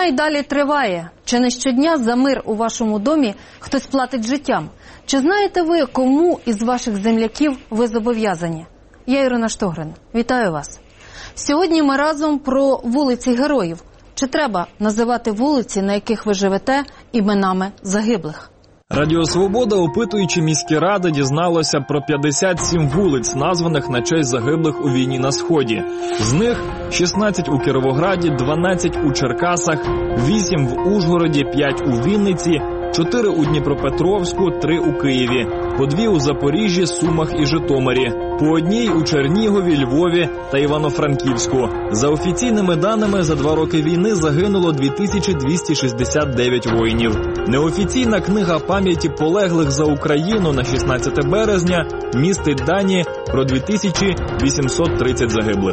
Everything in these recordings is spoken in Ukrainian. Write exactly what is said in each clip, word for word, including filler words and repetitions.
й далі триває. Чи не щодня за мир у вашому домі хтось платить життям? Чи знаєте ви, кому із ваших земляків ви зобов'язані? Я Ірина Штогрин. Вітаю вас. Сьогодні ми разом про вулиці героїв. Чи треба називати вулиці, на яких ви живете, іменами загиблих? Радіо «Свобода», опитуючи міські ради, дізналося про п'ятдесят сім вулиць, названих на честь загиблих у війні на Сході. З них шістнадцять у Кіровограді, дванадцять у Черкасах, вісім в Ужгороді, п'ять у Вінниці, чотири у Дніпропетровську, три у Києві, по дві у Запоріжжі, Сумах і Житомирі, по одній у Чернігові, Львові та Івано-Франківську. За офіційними даними, за два роки війни загинуло дві тисячі двісті шістдесят дев'ять воїнів. Неофіційна книга пам'яті полеглих за Україну на шістнадцяте березня містить дані про дві тисячі вісімсот тридцять загиблих.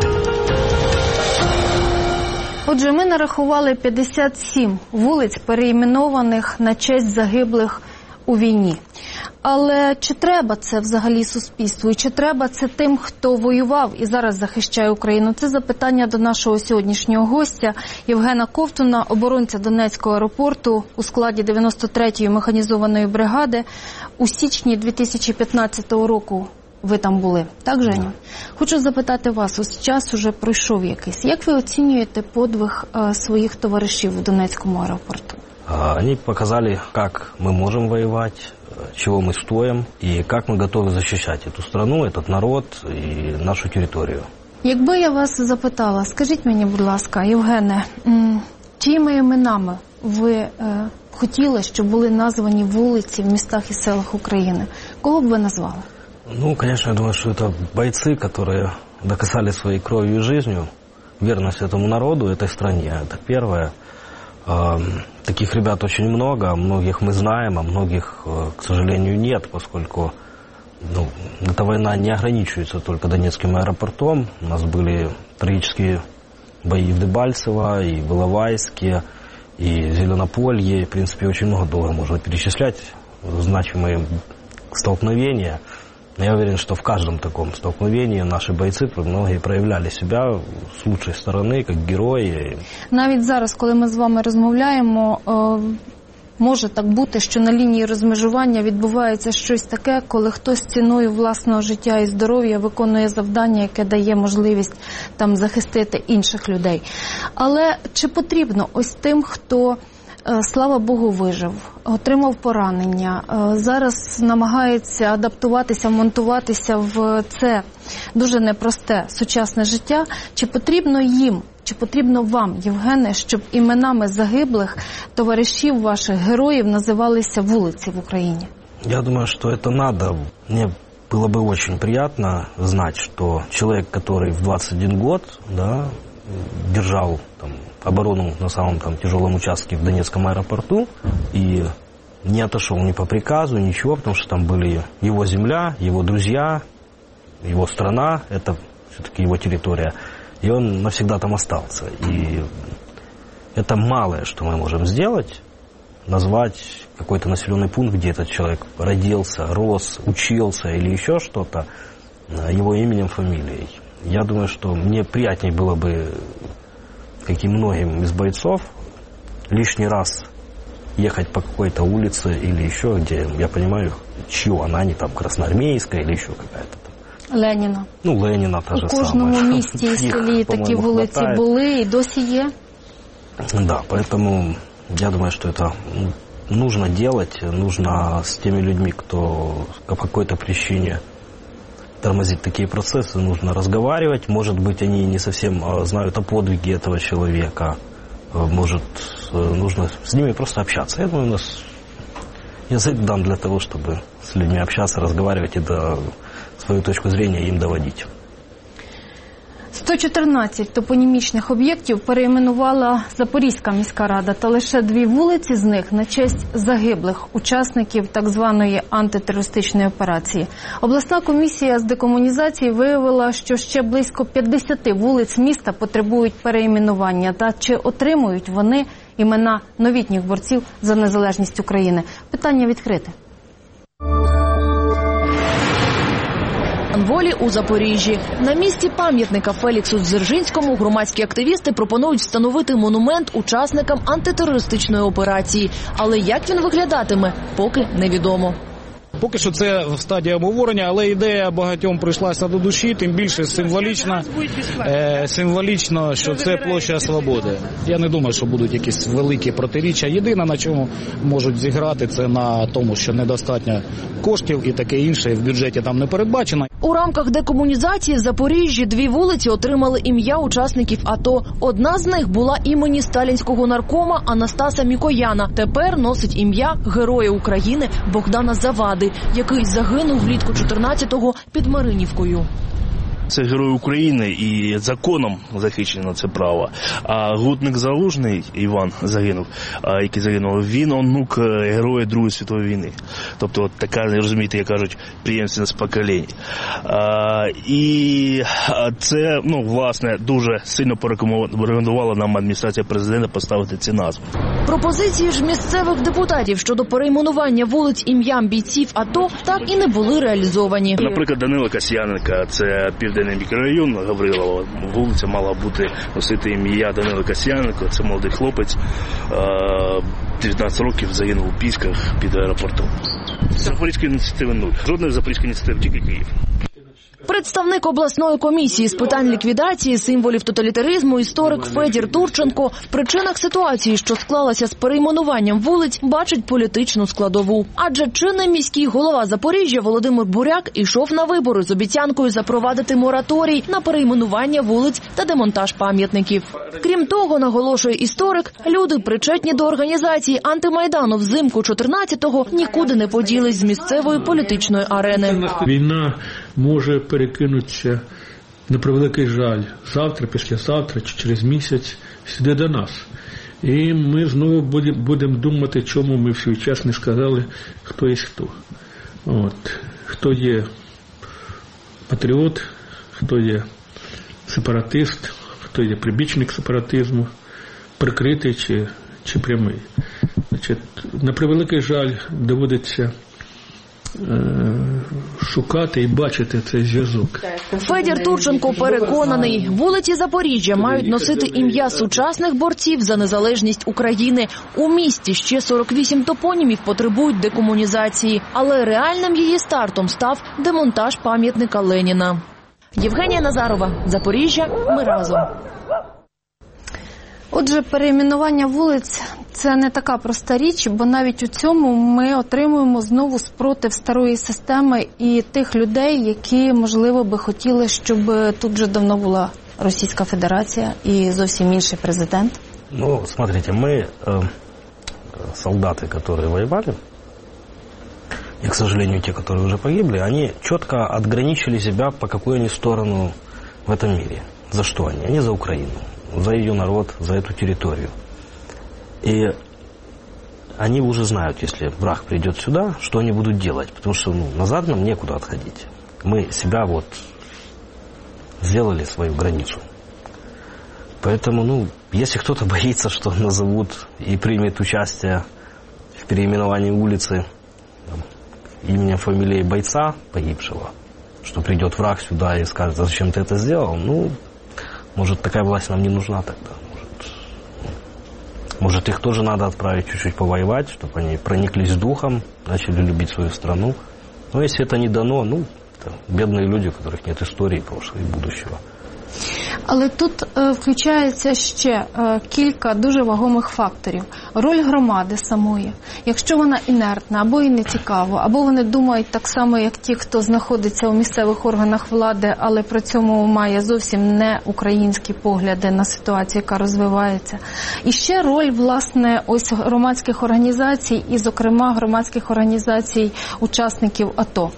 Отже, ми нарахували п'ятдесят сім вулиць, перейменованих на честь загиблих у війні. Але чи треба це взагалі суспільству? І чи треба це тим, хто воював і зараз захищає Україну? Це запитання до нашого сьогоднішнього гостя Євгена Ковтуна, оборонця Донецького аеропорту у складі дев'яносто третьої механізованої бригади. У січні дві тисячі п'ятнадцятого року ви там були. Так, Женю? Хочу запитати вас, ось час уже пройшов якийсь. Як ви оцінюєте подвиг а, своїх товаришів у Донецькому аеропорту? Они показали, как мы можем воевать, чего мы стоим и как мы готовы защищать эту страну, этот народ и нашу территорию. Якби я вас запитала, скажіть мені, будь ласка, Євгене, чиїми іменами ви е, хотіли, щоб були названі вулиці в містах і селах України? Кого б ви назвали? Ну, конечно, я думаю, что это бойцы, которые доказали своей кровью и жизнью верность этому народу, этой стране. Это первое. Таких ребят очень много, многих мы знаем, а многих, к сожалению, нет, поскольку ну, эта война не ограничивается только Донецким аэропортом. У нас были трагические бои в Дебальцево, и в Иловайске, и в Зеленополье. В принципе, очень много долго можно перечислять значимые столкновения. Я уверен, что в каждом таком столкновении наши бойцы, многие проявляли себя с лучшей стороны, как герої. Навіть зараз, коли ми з вами розмовляємо, може так бути, що на лінії розмежування відбувається щось таке, коли хтось ціною власного життя і здоров'я виконує завдання, яке дає можливість там захистити інших людей. Але чи потрібно ось тим, хто, слава Богу, вижив, отримав поранення, зараз намагається адаптуватися, монтуватися в це дуже непросте сучасне життя, чи потрібно їм, чи потрібно вам, Євгене, щоб іменами загиблих товаришів ваших героїв називалися вулиці в Україні? Я думаю, что это надо. Мне было бы очень приятно знать, что человек, который в двадцать один год, да, держал там оборону на самом там тяжелом участке в Донецком аэропорту и не отошел ни по приказу, ничего, потому что там были его земля, его друзья, его страна, это все-таки его территория, и он навсегда там остался. И это малое, что мы можем сделать, назвать какой-то населенный пункт, где этот человек родился, рос, учился или еще что-то, его именем, фамилией. Я думаю, что мне приятнее было бы, как и многим из бойцов, лишний раз ехать по какой-то улице или еще, где, я понимаю, чье она, не там красноармейская или еще какая-то там. Леніна. Ну, Леніна та же самая. У кожному самая. місті і селі такі вулиці були і досі є. Да, поэтому я думаю, что это нужно делать, нужно с теми людьми, кто по какой-то причине тормозить такие процессы, нужно разговаривать. Может быть, они не совсем знают о подвиге этого человека. Может, нужно с ними просто общаться. Я думаю, у нас язык дан для того, чтобы с людьми общаться, разговаривать и до, свою точку зрения им доводить. сто чотирнадцять топонімічних об'єктів перейменувала Запорізька міська рада, та лише дві вулиці з них на честь загиблих учасників так званої антитерористичної операції. Обласна комісія з декомунізації виявила, що ще близько п'ятдесят вулиць міста потребують перейменування. Та чи отримують вони імена новітніх борців за незалежність України? Питання відкрите. Майдан Волі у Запоріжжі. На місці пам'ятника Феліксу Дзержинському громадські активісти пропонують встановити монумент учасникам антитерористичної операції. Але як він виглядатиме, поки невідомо. Поки що це в стадії обговорення, але ідея багатьом прийшлася до душі, тим більше символічно, е, символічно, що це площа Свободи. Я не думаю, що будуть якісь великі протиріччя. Єдине, на чому можуть зіграти, це на тому, що недостатньо коштів і таке інше в бюджеті там не передбачено. У рамках декомунізації в Запоріжжі дві вулиці отримали ім'я учасників АТО. Одна з них була імені сталінського наркома Анастаса Мікояна. Тепер носить ім'я Героя України Богдана Завади, який загинув влітку чотирнадцятого під Маринівкою. Це герой України і законом захищено це право. А Гутник Залужний, Іван загинув, який загинув, він онук героя Другої світової війни. Тобто от така, розумієте, як кажуть, преемственность поколінь. А, і це, ну, власне, дуже сильно порекомендувала нам адміністрація президента поставити ці назви. Пропозиції ж місцевих депутатів щодо перейменування вулиць ім'ям бійців АТО так і не були реалізовані. Наприклад, Данила Касьяненка, це південний мікрорайон Гаврилова, вулиця мала бути носити ім'я Данила Касьяненка, це молодий хлопець, дев'ятнадцять років, загинув у Пісках під аеропортом. Запорізької ініціативи нуль. Жодної запорізької ініціативи, тільки Київ. Представник обласної комісії з питань ліквідації символів тоталітаризму історик Федір Турченко в причинах ситуації, що склалася з перейменуванням вулиць, бачить політичну складову. Адже чинний міський голова Запоріжжя Володимир Буряк ішов на вибори з обіцянкою запровадити мораторій на перейменування вулиць та демонтаж пам'ятників. Крім того, наголошує історик, люди, причетні до організації антимайдану взимку чотирнадцятого, нікуди не поділись з місцевої політичної арени. Війна може перекинутися, на превеликий жаль, завтра, післязавтра чи через місяць сюди до нас. І ми знову будемо думати, чому ми в свій час не сказали, хто є хто. От. Хто є патріот, хто є сепаратист, хто є прибічник сепаратизму, прикритий чи, чи прямий. Значить, на превеликий жаль, доводиться шукати і бачити цей зв'язок. Федір Турченко переконаний, вулиці Запоріжжя мають носити ім'я сучасних борців за незалежність України. У місті ще сорок вісім топонімів потребують декомунізації, але реальним її стартом став демонтаж пам'ятника Леніна. Євгенія Назарова, Запоріжжя, ми разом. Отже, перейменування вулиць – це не така проста річ, бо навіть у цьому ми отримуємо знову спротив старої системи і тих людей, які, можливо, би хотіли, щоб тут вже давно була Російська Федерація і зовсім інший президент. Ну, смотрите, мы, э, солдаты, которые воевали, и, к сожалению, те, которые уже погибли, они четко отграничили себя, по какую они сторону в этом мире. За что они? Они за Украину, за ее народ, за эту территорию. И они уже знают, если враг придет сюда, что они будут делать, потому что ну, назад нам некуда отходить. Мы себя вот сделали свою границу. Поэтому, ну, если кто-то боится, что назовут и примет участие в переименовании улицы там, именем, фамилией бойца погибшего, что придет враг сюда и скажет, зачем ты это сделал, ну, может, такая власть нам не нужна тогда. Может, может их тоже надо отправить чуть-чуть повоевать, чтобы они прониклись духом, начали любить свою страну. Но если это не дано, ну, это бедные люди, у которых нет истории прошлого и будущего. Але тут е, включається ще е, кілька дуже вагомих факторів. Роль громади самої. Якщо вона інертна, або і не цікава, або вони думають так само, як ті, хто знаходиться у місцевих органах влади, але при цьому має зовсім не українські погляди на ситуацію, яка розвивається. І ще роль, власне, ось громадських організацій, і, зокрема, громадських організацій учасників АТО.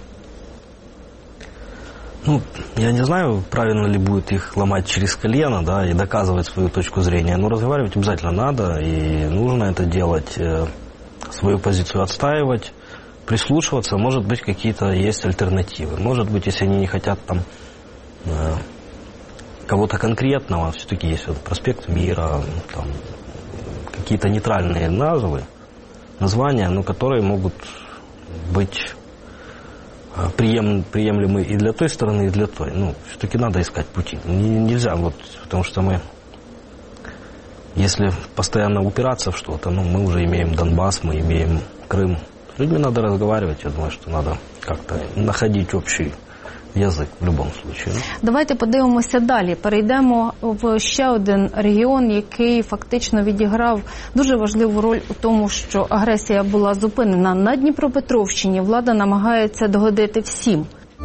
Ну, я не знаю, правильно ли будет их ломать через колено, да, и доказывать свою точку зрения, но разговаривать обязательно надо, и нужно это делать, свою позицию отстаивать, прислушиваться, может быть, какие-то есть альтернативы. Может быть, если они не хотят там кого-то конкретного, все-таки есть вот проспект Мира, там, какие-то нейтральные назвы, названия, но которые могут быть прием, приемлемый и для той стороны, и для той. Ну, все-таки надо искать пути. Нельзя, вот, потому что мы, если постоянно упираться в что-то, ну, мы уже имеем Донбасс, мы имеем Крым. С людьми надо разговаривать, я думаю, что надо как-то находить общий язик в будь-якому випадку. Давайте подивимося далі. Перейдемо в ще один регіон, який фактично відіграв дуже важливу роль у тому, що агресія була зупинена. На Дніпропетровщині влада намагається догодити всім.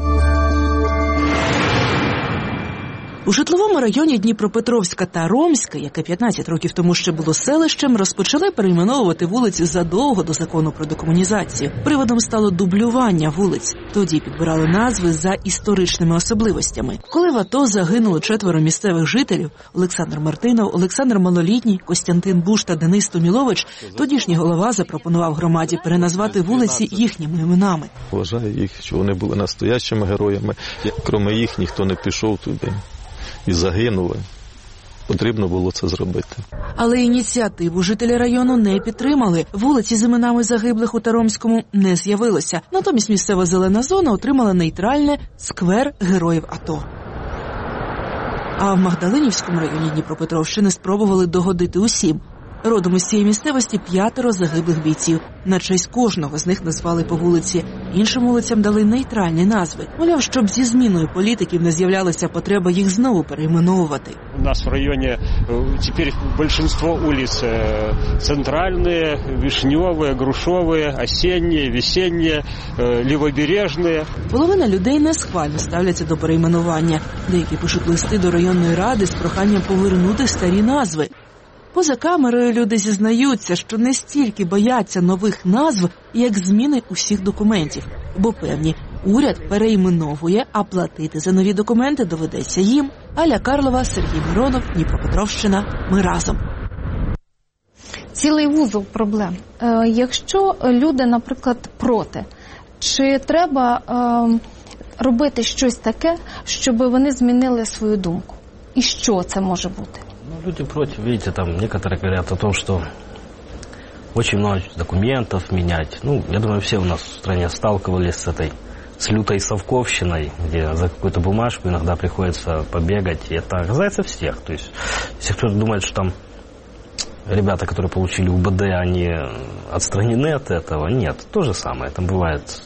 У житловому районі Дніпропетровська та Ромська, яке п'ятнадцять років тому ще було селищем, розпочали перейменовувати вулиці задовго до закону про декомунізацію. Приводом стало дублювання вулиць. Тоді підбирали назви за історичними особливостями. Коли в АТО загинуло четверо місцевих жителів – Олександр Мартинов, Олександр Малолітній, Костянтин Буш та Денис Томілович, тодішній голова запропонував громаді переназвати вулиці їхніми іменами. Вважаю їх, що вони були настоящими героями. Крім їх, ніхто не пішов туди і загинули. Потрібно було це зробити. Але ініціативу жителі району не підтримали. Вулиці з іменами загиблих у Таромському не з'явилося. Натомість місцева зелена зона отримала нейтральне «Сквер Героїв АТО». А в Магдалинівському районі Дніпропетровщини спробували догодити усім. Родом із цієї місцевості п'ятеро загиблих бійців. На честь кожного з них назвали по вулиці. Іншим вулицям дали нейтральні назви. Мовляв, щоб зі зміною політиків не з'являлася потреба їх знову перейменовувати. У нас в районе теперь большинство улиц центральные, вишневые, грушевые, осенние, весенние, лівобережные. Половина людей несхвально ставляться до перейменування. Деякі пишуть листи до районної ради з проханням повернути старі назви. Поза камерою люди зізнаються, що не стільки бояться нових назв, як зміни усіх документів. Бо певні, уряд перейменовує, а платити за нові документи доведеться їм. Аля Карлова, Сергій Миронов, Дніпропетровщина. Ми разом. Цілий вузол проблем. Е, якщо люди, наприклад, проти, чи треба е, робити щось таке, щоб вони змінили свою думку? І що це може бути? Ну, люди против, видите, там некоторые говорят о том, что очень много документов менять. Ну, я думаю, все у нас в стране сталкивались с этой, с лютой совковщиной, где за какую-то бумажку иногда приходится побегать. И это касается всех. То есть, если кто-то думает, что там ребята, которые получили УБД, они отстранены от этого, нет, то же самое. Там бывает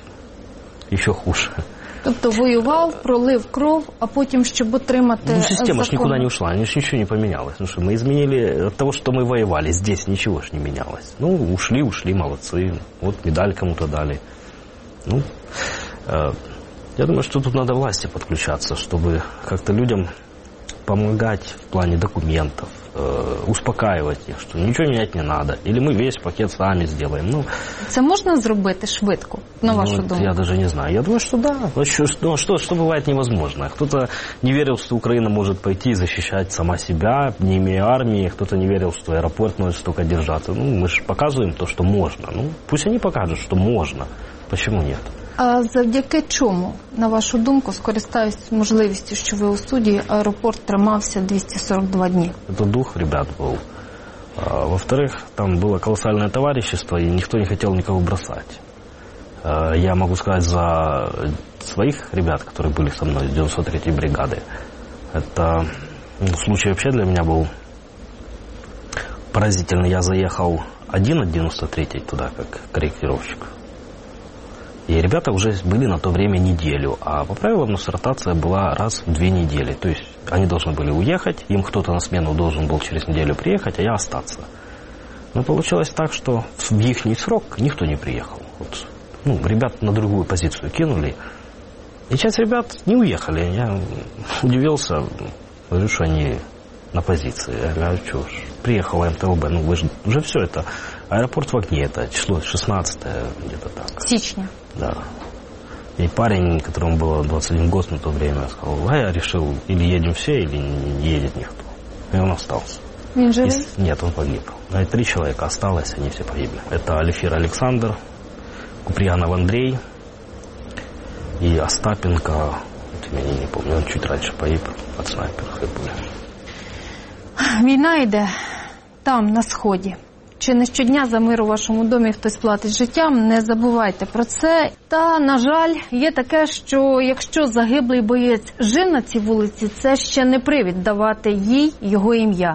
еще хуже. Тобто воював, пролив кров, а потім, щоб отримати Ну, система ж никуда не ушла, ничего не поменялось. Ну что, мы изменили от того, что мы воевали, здесь ничего ж не менялось. Ну, ушли, ушли, молодцы. Вот медаль кому-то дали. Ну, э, я думаю, что тут надо власти подключаться, чтобы как-то людям помогать в плане документов, э, успокаивать их, что ничего менять не надо. Или мы весь пакет сами сделаем. Ну, це можна зробити швидко, на вашу ну, думку? Я даже не знаю. Я думаю, что да. Ну, что, что, что бывает невозможно. Кто-то не верил, что Украина может пойти и защищать сама себя, не имея армии. Кто-то не верил, что аэропорт может столько держаться. Ну, мы же показываем то, что можно. Ну, пусть они покажут, что можно. Почему нет? А завдяки чому, на вашу думку, скористаюсь можливістю, що ви у суді, аеропорт тримався двісті сорок два дні? Это дух ребят был. А, во-вторых, там было колоссальное товарищество, и никто не хотел никого бросать. А, я могу сказать за своих ребят, которые были со мной с девяносто третьей бригады. Это ну, случай вообще для меня был поразительный. Я заехал один от девяносто третьей туда, как корректировщик. И ребята уже были на то время неделю, а по правилам у нас ротация была раз в две недели. То есть они должны были уехать, им кто-то на смену должен был через неделю приехать, а я остаться. Но получилось так, что в ихний срок никто не приехал. Вот, ну, ребят на другую позицию кинули, и часть ребят не уехали. Я удивился, говорю, что они на позиции. Я говорю, что ж, приехала эм тэ о бэ, ну вы же уже все это. Аэропорт в огне, это число шестнадцатое, где-то так. Січня. Да. И парень, которому было двадцать один год на то время, сказал, а я решил, или едем все, или не едет никто. И он остался. Він живий? И, нет, он погиб. А три человека осталось, они все погибли. Это Алифир Александр, Куприянов Андрей и Остапенко, вот имени не помню, он чуть раньше погиб от снайперской пули. Війна йде там, на Сході. чи не щодня за мир у вашому домі хтось платить життям, не забувайте про це. Та, на жаль, є таке, що якщо загиблий боєць жив на цій вулиці, це ще не привід давати їй його ім'я.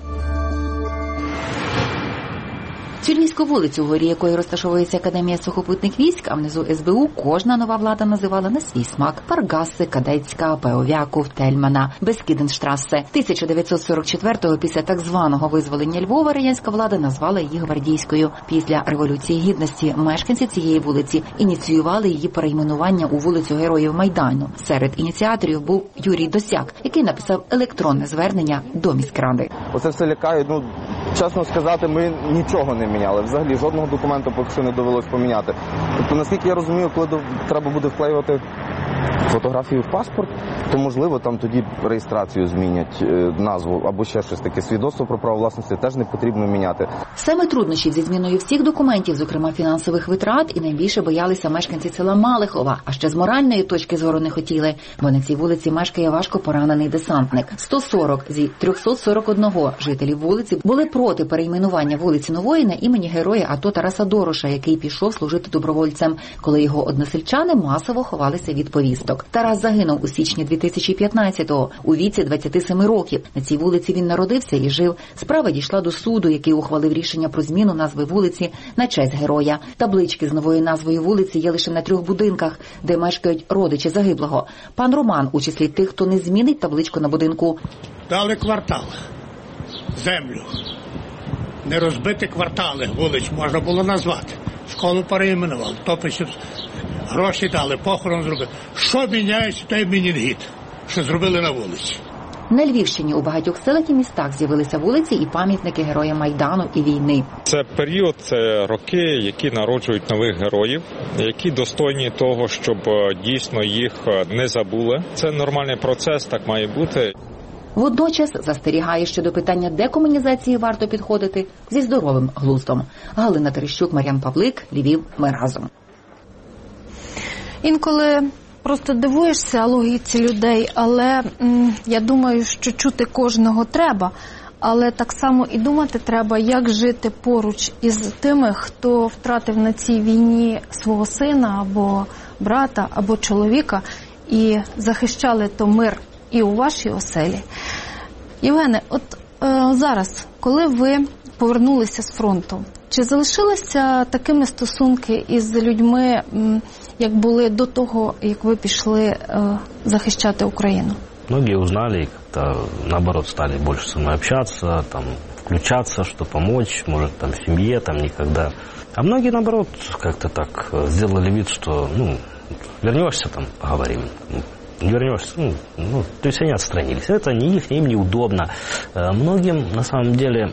Цю Львівську вулицю, у горі якої розташовується Академія сухопутних військ, а внизу ес бе у, кожна нова влада називала на свій смак: Паргаси, Кадетська, Пеовяков, Тельмана, Бескіденштрасе. тисяча дев'ятсот сорок четвертого, після так званого визволення Львова, радянська влада назвала її Гвардійською. Після Революції Гідності мешканці цієї вулиці ініціювали її перейменування у вулицю Героїв Майдану. Серед ініціаторів був Юрій Досяк, який написав електронне звернення до міськради. Оце все лякає, ну, чесно сказати, ми нічого не міняли. Взагалі жодного документу поки що не довелось поміняти. Тобто, наскільки я розумію, коли треба буде вклеювати фотографію в паспорт, то, можливо, там тоді реєстрацію змінять, е, назву або ще щось таке. Свідоцтво про право власності теж не потрібно міняти. Саме труднощів зі зміною всіх документів, зокрема фінансових витрат, і найбільше боялися мешканці села Малихова, а ще з моральної точки зору не хотіли, бо на цій вулиці мешкає важко поранений десантник. сто сорок зі трьохсот сорок один жителів вулиці були проти перейменування вулиці Нової на імені героя АТО Тараса Дороша, який пішов служити добровольцем, коли його односельчани масово ховалися від повісток. Тарас загинув у січні дві тисячі п'ятнадцятого у віці двадцяти семи років. На цій вулиці він народився і жив. Справа дійшла до суду, який ухвалив рішення про зміну назви вулиці на честь героя. Таблички з новою назвою вулиці є лише на трьох будинках, де мешкають родичі загиблого. Пан Роман у числі тих, хто не змінить табличку на будинку. Дали квартал, землю. Не розбити квартали вулиць можна було назвати. Школу переіменували, топичів, гроші дали, похорон зробили. Що міняється, той Мінінгід, що зробили на вулиці. На Львівщині у багатьох селах і містах з'явилися вулиці і пам'ятники героям Майдану і війни. Це період, це роки, які народжують нових героїв, які достойні того, щоб дійсно їх не забули. Це нормальний процес, так має бути. Водночас застерігає, що до питання декомунізації варто підходити зі здоровим глуздом. Галина Терещук, Мар'ян Павлик, Львів, ми разом. Інколи просто дивуєшся логіці людей, але м, я думаю, що чути кожного треба, але так само і думати треба, як жити поруч із тими, хто втратив на цій війні свого сина або брата, або чоловіка і захищали то мир і у вашій оселі. Євгене, от е, зараз, коли ви повернулися з фронту, чи залишилися такими стосунки із людьми, м, як були до того, як ви пішли е, захищати Україну? Многие узнали и как-то, наоборот, стали больше со мной общаться, там, включаться, что помочь, может, там, в семье, там, никогда. А многие, наоборот, как-то так сделали вид, что, ну, вернешься, там, поговорим. Не вернешься, ну, ну, то есть они отстранились. Это не их, им неудобно. Многим, на самом деле,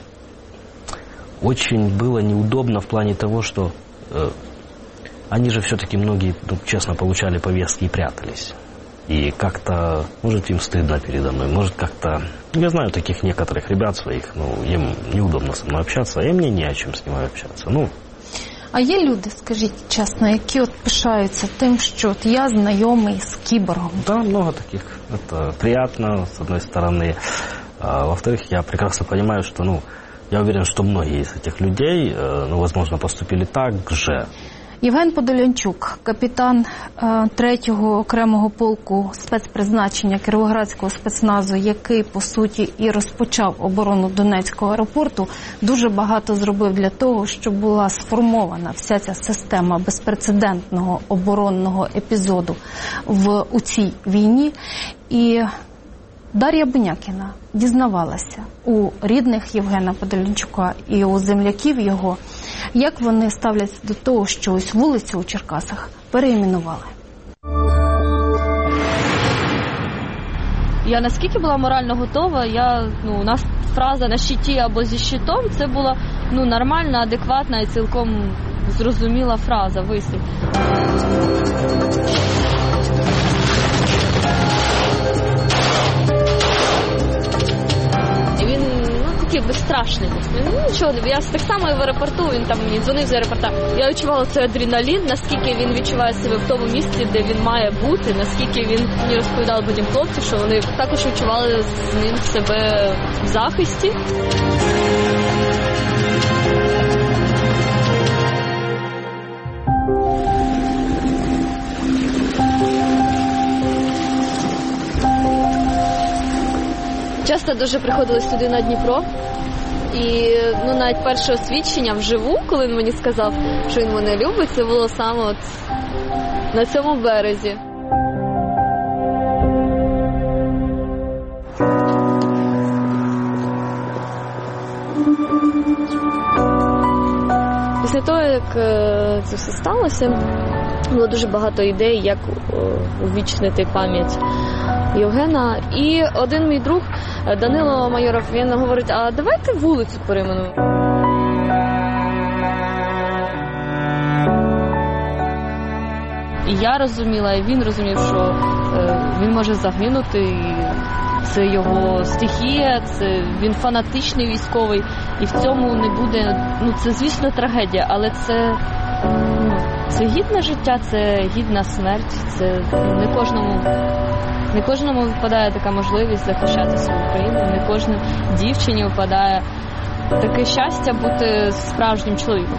очень было неудобно в плане того, что э, они же все-таки многие, ну, честно, получали повестки и прятались. И как-то, может, им стыдно передо мной, может, как-то... Я знаю таких некоторых ребят своих, ну, им неудобно со мной общаться, и мне не о чем с ними общаться. Ну, а є люди, скажіть чесно, які от пишаються тим, що от я знайомий з кіборгом? Да, много таких. Это приятно, с одной стороны. А, во-вторых, я прекрасно понимаю, что, ну, я уверен, что многие из этих людей, ну, возможно, поступили так же. Євген Подолянчук, капітан е, третього окремого полку спецпризначення Кіровоградського спецназу, який, по суті, і розпочав оборону Донецького аеропорту, дуже багато зробив для того, щоб була сформована вся ця система безпрецедентного оборонного епізоду в, у цій війні. І Дар'я Бунякіна дізнавалася у рідних Євгена Подолянчука і у земляків його, як вони ставляться до того, що ось вулицю у Черкасах переіменували. Я наскільки була морально готова, я, ну, у нас фраза «на щиті або зі щитом» – це була, ну, нормальна, адекватна і цілком зрозуміла фраза, вислів. Такий безстрашний. Ну, нічого, я так само і в аеропорту, він там мені дзвонив з аеропорта. Я відчувала цей адреналін, наскільки він відчуває себе в тому місці, де він має бути, наскільки він мені розповідав потім хлопці, що вони також відчували з ним себе в захисті. часто дуже приходили сюди на Дніпро. І ну, навіть перше освідчення вживу, коли він мені сказав, що він мене любить, це було саме от на цьому березі. Після того, як це все сталося, було дуже багато ідей, як увічнити пам'ять Євгена. І один мій друг, Данило Майоров, він говорить, а давайте вулицю перейменуємо. І я розуміла, і він розумів, що він може загинути, і це його стихія, це він фанатичний військовий, і в цьому не буде, ну це звісно трагедія, але це, ну, це гідне життя, це гідна смерть, це не кожному, не кожному випадає така можливість захищати свою країну, не кожній дівчині випадає таке щастя бути справжнім чоловіком.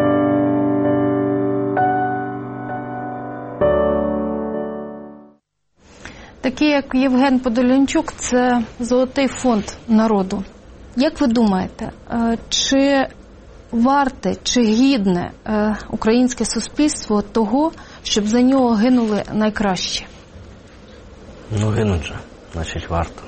Такий, як Євген Подолянчук, це золотий фонд народу. Як ви думаєте, чи варте, чи гідне українське суспільство того, щоб за нього гинули найкращі? Ну, гинуть же, значить, варто.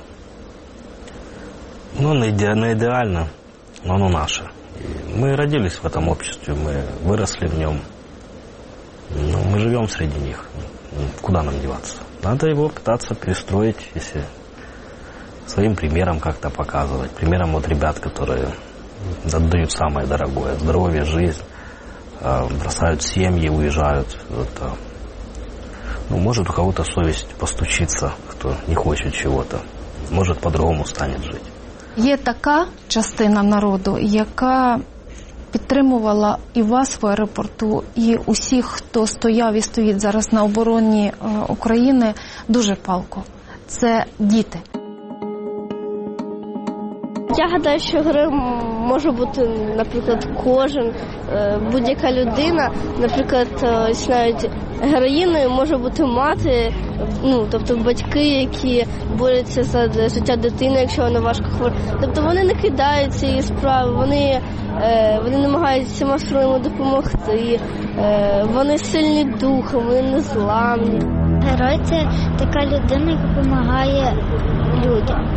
Ну, не, иде, не идеально, но оно наше. И мы родились в этом обществе, мы выросли в нем. Но мы живем среди них. Куда нам деваться? Надо его пытаться перестроить, если своим примером как-то показывать. Примером вот ребят, которые отдают самое дорогое. Здоровье, жизнь, бросают семьи, уезжают. Вот, ну, может, у кого-то совесть постучится, кто не хочет чего-то. Может, по-другому станет жить. Є така частина народу, яка підтримувала і вас в аеропорту, і усіх, хто стояв і стоїть зараз на обороні України, дуже палко. Це діти. Я гадаю, що героєм може бути, наприклад, кожен, будь-яка людина. Наприклад, ось навіть героїною може бути мати, ну, тобто батьки, які борються за життя дитини, якщо вона важко хвора. Тобто вони не кидають цієї справи, вони, вони намагаються всіма силами допомогти, вони сильні духом, вони незламні. Герой – це така людина, яка допомагає людям.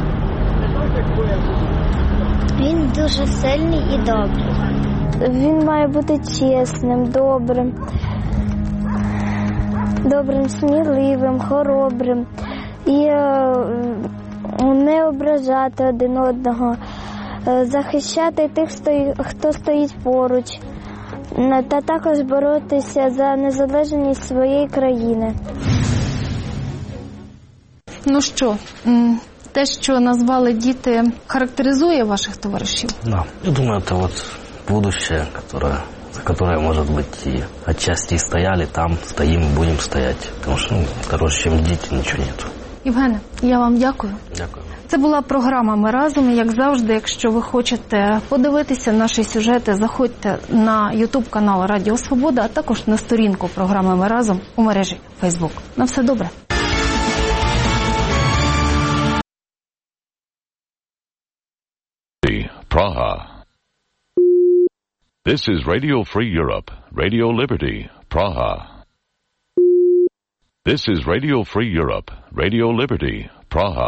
Він дуже сильний і добрий. Він має бути чесним, добрим, добрим, сміливим, хоробрим і не ображати один одного, захищати тих, хто стоїть поруч, та також боротися за незалежність своєї країни. Ну що, те, що назвали діти, характеризує ваших товаришів? Да, я думаю, это вот будущее, которое, за которое, может быть, и отчасти и стояли там, стоим, будем стоять. Потому что, ну, короче, чем дети, ничего нету. Євгене, я вам дякую. Дякую. Це була програма «Ми разом». І, як завжди, якщо ви хочете подивитися наші сюжети, заходьте на ютуб-канал Радіо Свобода, а також на сторінку програми «Ми разом» у мережі Фейсбук. На все добре. Praha. This is Radio Free Europe, Radio Liberty, Praha. This is Radio Free Europe, Radio Liberty, Praha.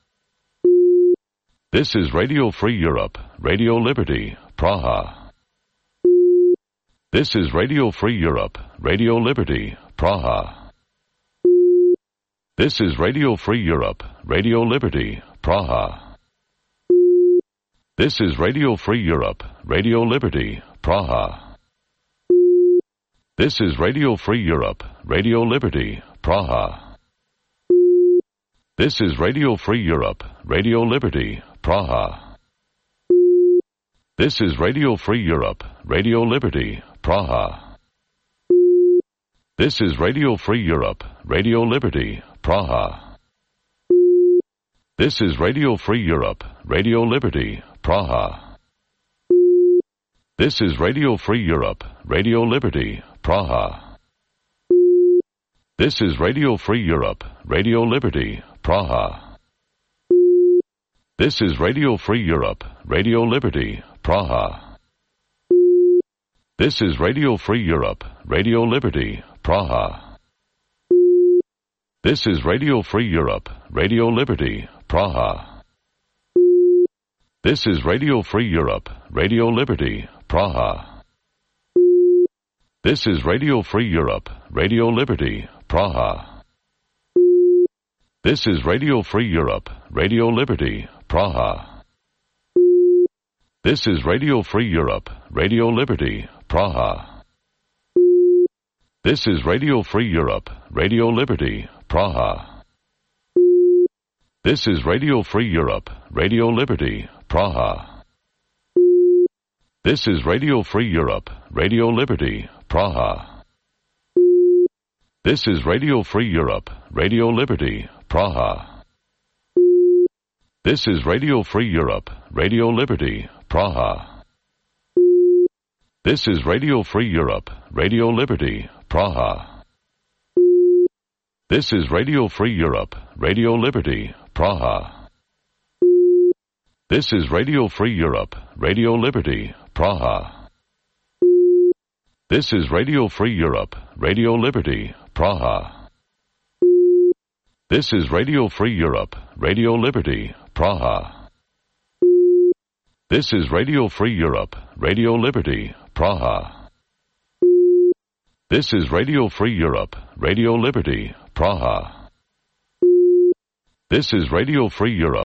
This is Radio Free Europe, Radio Liberty, Praha. This is Radio Free Europe, Radio Liberty, Praha. This is Radio Free Europe, Radio Liberty, Praha. This is Radio Free Europe, Radio Liberty, Praha. This is Radio Free Europe, Radio Liberty, Praha. This is Radio Free Europe, Radio Liberty, Praha. This is Radio Free Europe, Radio Liberty, Praha. This is Radio Free Europe, Radio Liberty, Praha. This is Radio Free Europe, Radio Liberty, Praha. This is Radio Free Europe, Radio Liberty, Praha. This is Radio Free Europe, Radio Liberty, Praha. This is Radio Free Europe, Radio Liberty, Praha. This is Radio Free Europe, Radio Liberty, Praha. This is Radio Free Europe, Radio Liberty, Praha. This is Radio Free Europe, Radio Liberty, Praha. This is Radio Free Europe, Radio Liberty, Praha. This is Radio Free Europe, Radio Liberty, Praha. This is Radio Free Europe, Radio Liberty, Praha. This is Radio Free Europe, Radio Liberty, Praha. This is Radio Free Europe, Radio Liberty, Praha. This is Radio Free Europe, Radio Liberty, Praha. This is Radio Free Europe, Radio Liberty, Praha. This is Radio Free Europe, Radio Liberty, Praha. This is Radio Free Europe, Radio Liberty, Praha. This is Radio Free Europe, Radio Liberty, Praha. This is Radio Free Europe, Radio Liberty, Praha. This is Radio Free Europe, Radio Liberty, Praha. This is Radio Free Europe, Radio Liberty, Praha. This is Radio Free Europe, Radio Liberty, Praha. This is Radio Free Europe, Radio Liberty, Praha. This is Radio Free Europe,